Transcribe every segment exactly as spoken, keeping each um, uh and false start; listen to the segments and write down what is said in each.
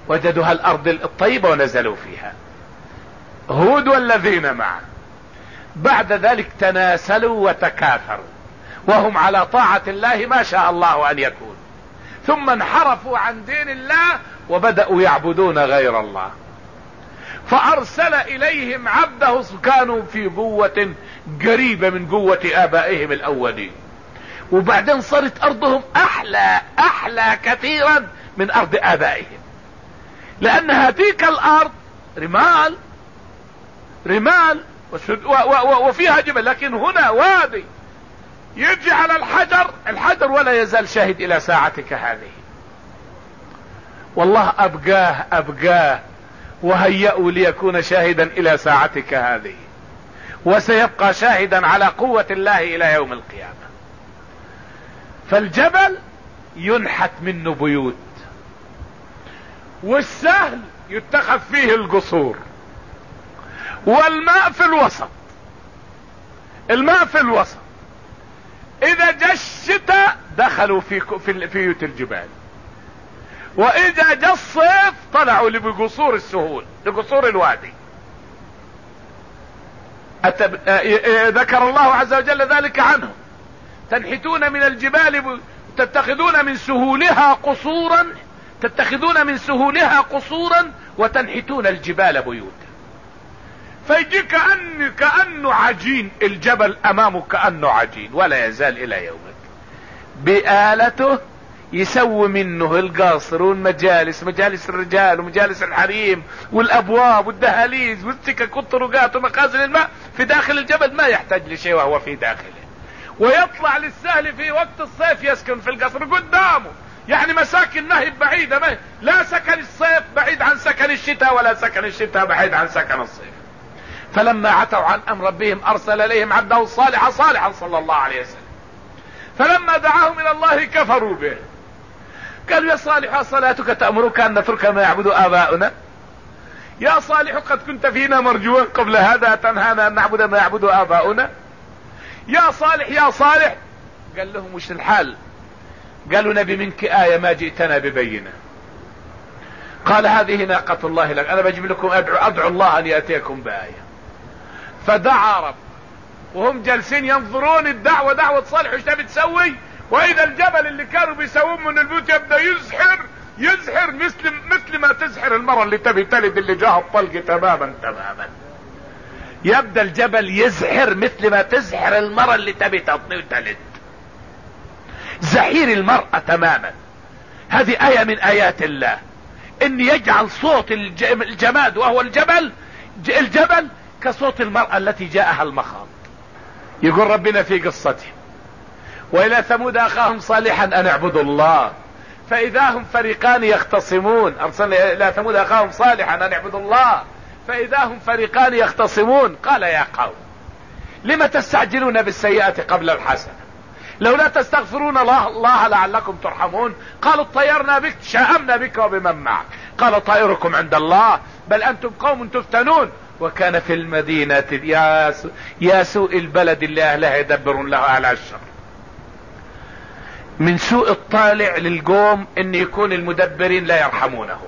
وجدوها الارض الطيبة ونزلوا فيها. هود والذين معه بعد ذلك تناسلوا وتكاثروا وهم على طاعة الله ما شاء الله ان يكون، ثم انحرفوا عن دين الله وبدأوا يعبدون غير الله، فارسل اليهم عبده. كانوا في قوة قريبة من قوة ابائهم الاولين، وبعدين صارت ارضهم احلى احلى كثيرا من ارض ابائهم، لان هذيك الارض رمال رمال وفيها جبل، لكن هنا وادي يجي على الحجر الحجر ولا يزال شاهد الى ساعتك هذه. والله ابقاه ابقاه وهيأوا ليكون شاهدا الى ساعتك هذه، وسيبقى شاهدا على قوة الله الى يوم القيامة. فالجبل ينحت منه بيوت، والسهل يتخذ فيه القصور، والماء في الوسط. الماء في الوسط اذا جاء الشتاء دخلوا في في بيوت الجبال، واذا جاء الصيف طلعوا لقصور السهول لقصور الوادي. أتب... ذكر الله عز وجل ذلك عنهم: تنحتون من الجبال تتخذون من سهولها قصورا تتخذون من سهولها قصورا وتنحتون الجبال بيوتا. فيجي كأن كأنه عجين، الجبل امامه كأنه عجين ولا يزال الى يومك. بآلته يسوي منه القصر والمجالس، مجالس الرجال ومجالس الحريم والابواب والدهاليز والسكك والطرقات ومخازن الماء في داخل الجبل، ما يحتاج لشيء وهو في داخله. ويطلع للسهل في وقت الصيف يسكن في القصر قدامه، يعني مساكن ما هي بعيدة، ما هي لا سكن الصيف بعيد عن سكن الشتاء ولا سكن الشتاء بعيد عن سكن الصيف. فلما عتوا عن امر ربهم ارسل اليهم عبده الصالح صالحا صلى الله عليه وسلم، فلما دعاهم الى الله كفروا به. قالوا: يا صالح صلاتك تأمرك ان نترك ما يعبد اباؤنا؟ يا صالح قد كنت فينا مرجوا قبل هذا تنهانا ان نعبد ما يعبد اباؤنا؟ يا صالح يا صالح. قال لهم: وش الحال؟ قالوا: نبي منك آية ما جئتنا ببينة. قال: هذه ناقة الله لك، انا بجيب لكم ادعو, أدعو الله ان يأتيكم بآية. فدعا رب وهم جالسين ينظرون الدعوة دعوة صالح وش تبي تسوي، واذا الجبل اللي كانوا بيسوون من البيوت يبدأ يزحر يزحر مثل مثل ما تزحر المرة اللي تبي تلد اللي جاها الطلق تماما تماما. يبدأ الجبل يزحر مثل ما تزحر المرة اللي تبي تطني وتلد، زحير المرأة تماما. هذه آية من آيات الله، ان يجعل صوت الجماد وهو الجبل الجبل كصوت المرأة التي جاءها المخاض. يقول ربنا في قصته: وإلى ثمود أخاهم صالحا أن اعبدوا الله فإذا هم فريقان يختصمون. أرسلنا إلى ثمود أخاهم صالحا أن اعبدوا الله فإذا هم فريقان يختصمون. قال: يا قوم لم تستعجلون بالسيئة قبل الحسنة لولا تستغفرون الله, الله لعلكم ترحمون. قالوا: اطيرنا بك شاءمنا بك وبمن معك. قال: طائركم عند الله بل أنتم قوم تفتنون. وكان في المدينة يا, يا سوء البلد اللي أهلها يدبرون له على الشر. من سوء الطالع للقوم ان يكون المدبرين لا يرحمونه،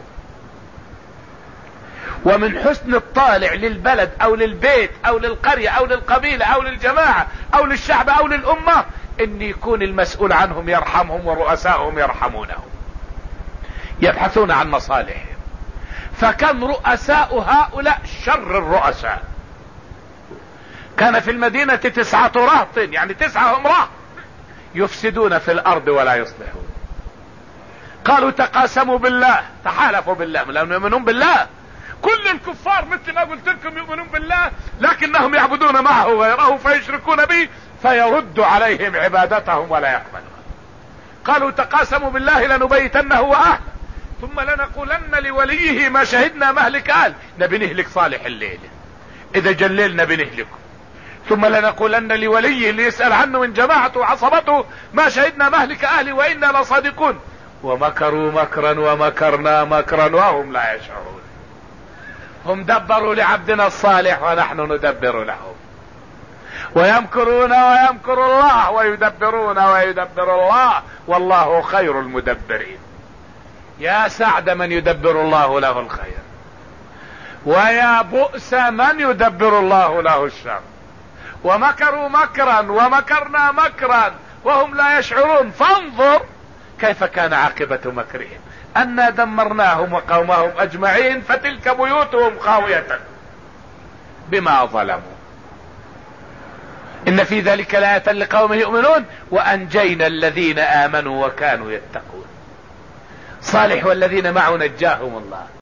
ومن حسن الطالع للبلد او للبيت او للقرية او للقبيلة او للجماعة او للشعب او للامة ان يكون المسؤول عنهم يرحمهم ورؤساءهم يرحمونهم، يبحثون عن مصالحهم. فكان رؤساء هؤلاء شر الرؤساء. كان في المدينة تسعة رهط، يعني تسعة هم رهط يفسدون في الارض ولا يصلحون. قالوا: تقاسموا بالله، تحالفوا بالله، لانهم يؤمنون بالله. كل الكفار مثل ما قلت لكم يؤمنون بالله، لكنهم يعبدون معه غيره فيشركون به فيرد عليهم عبادتهم ولا يقبلها. قالوا: تقاسموا بالله لنبيتنه واهله ثم لنقولن لوليه ما شهدنا مهلك اهل. نبي نهلك صالح الليل، اذا جللنا بنهلكه. ثم لنقولن لوليه اللي يسأل عنه من جماعته وعصبته ما شهدنا مهلك اهلي وإنا لصادقون. ومكروا مكرا ومكرنا مكرا وهم لا يشعرون. هم دبروا لعبدنا الصالح ونحن ندبر لهم. ويمكرون ويمكر الله ويدبرون ويدبر الله والله خير المدبرين. يا سعد من يدبر الله له الخير، ويا بؤس من يدبر الله له الشر. ومكروا مكرا ومكرنا مكرا وهم لا يشعرون، فانظر كيف كان عاقبة مكرهم، أنا دمرناهم وقومهم أجمعين فتلك بيوتهم خاوية بما ظلموا. إن في ذلك لآية لقوم يؤمنون وأنجينا الذين آمنوا وكانوا يتقون. صالح والذين معه نجاهم الله.